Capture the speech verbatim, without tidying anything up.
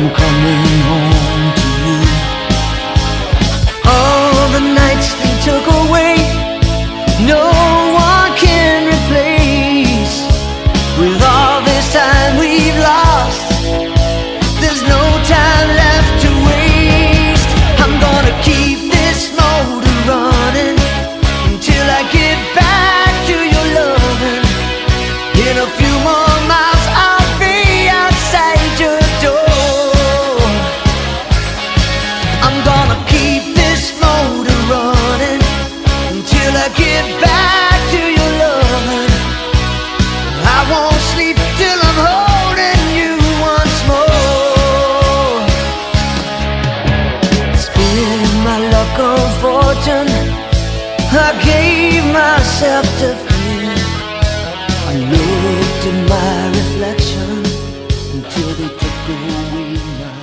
I'm coming home to you. All the nights they took away, no one can replace. With all this time we've lost, there's no time left to waste. I'm gonna keep this motor running until I get back to your loving. In a few more miles I'll be outside your door. I'm gonna keep this motor running until I get back to your loving. I won't sleep till I'm holding you once more. Spin my luck on fortune, I gave myself to fear. I looked at my reflection until they took away my